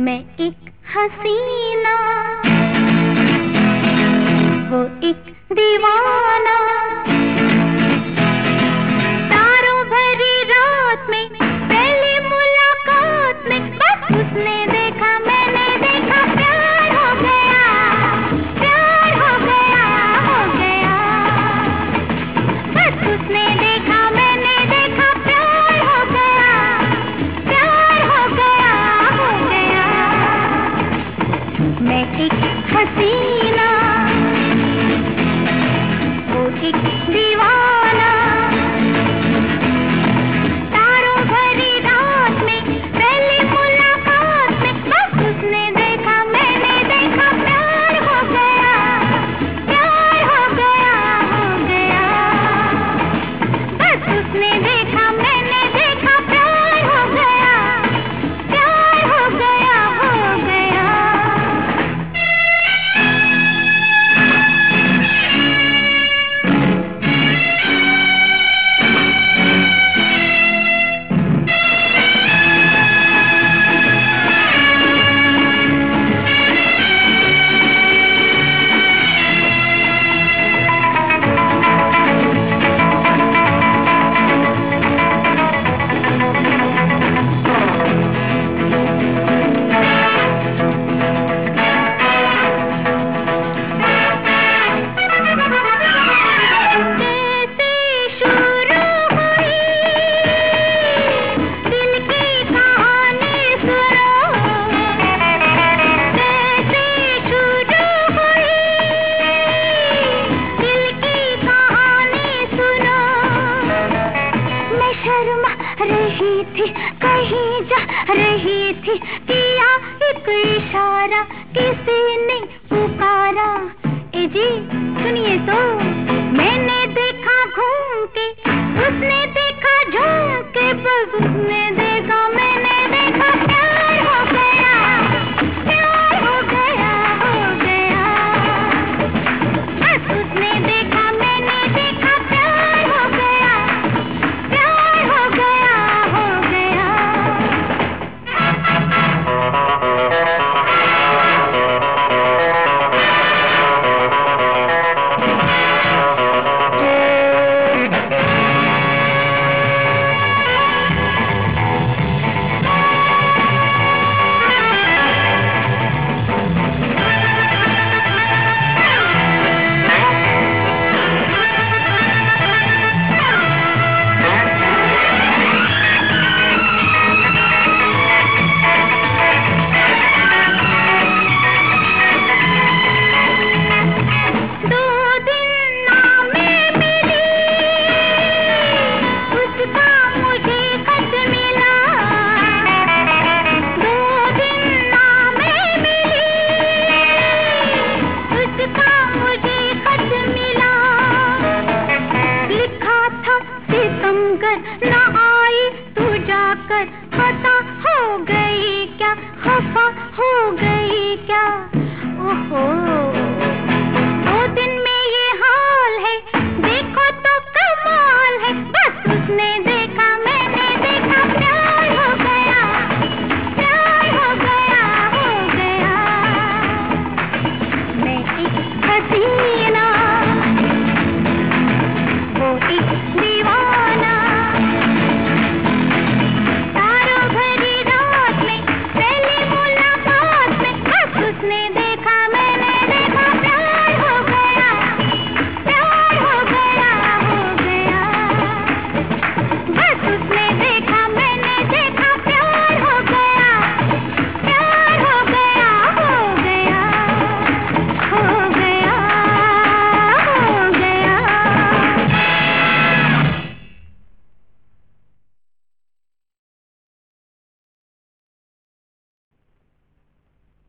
मैं एक हसीना, वो एक दीवाना, तारों भरी रात में पहली मुलाकात में बस उसने देखा मैंने देखा, प्यार हो गया, प्यार हो गया, हो गया। बस उसने देखा मैंने देखा, प्यार हो गया, प्यार हो गया, हो गया। मैं एक हसीना, वो एक दीवाना, तारों भरी रात में पहली मुलाकात में बस उसने देखा मैंने देखा, प्यार हो गया, प्यार हो गया, हो गया। बस उसने देखा मैंने देखा, प्यार हो गया, प्यार हो गया, हो गया। रही थी कहीं जा रही थी, किया एक इशारा किसी ने पुकारा, ए जी सुनिए तो। मैंने देखा घूम के, उसने देखा झूम के, बस उसने